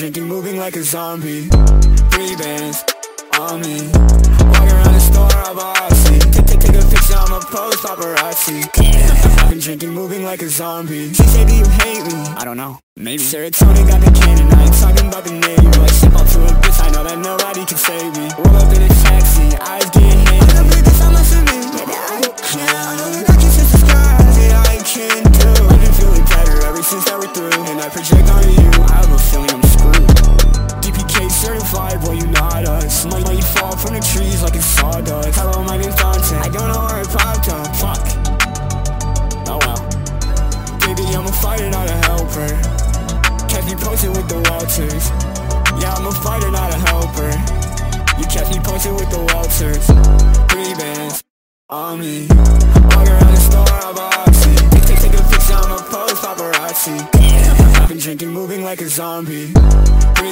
drinking, moving like a zombie. 3 bands on me. Walk around the store, I'm bossy. Take a picture, I'ma post paparazzi. I've been drinking, moving like a zombie. She said, do you hate me? I don't know, maybe. Serotonin got the cannon, I ain't talking about the Navy. Like ship out to a bitch, I know that nobody can save me. Roll up in a taxi, eyes getting hazy. I believe this, I must admit, maybe I can't. I know that I can sense the skies, yeah, I can do. I've been feeling better ever since that we're through. And I project on you, I have a feeling I'm screwed. DPK certified, boy, you not us. Money fall from the trees like it's sawdust. Hello, my name's Dante, I don't know where it popped up. Fuck. Oh well. Baby, I'm a fighter, not a helper. Catch me posted with the Walters. Yeah, I'm a fighter, not a helper. You catch me posted with the Walters. 3 bands on me. Walk around the store, I'm bossy. Take a picture, I'ma post paparazzi. I've been drinking, moving like a zombie. 3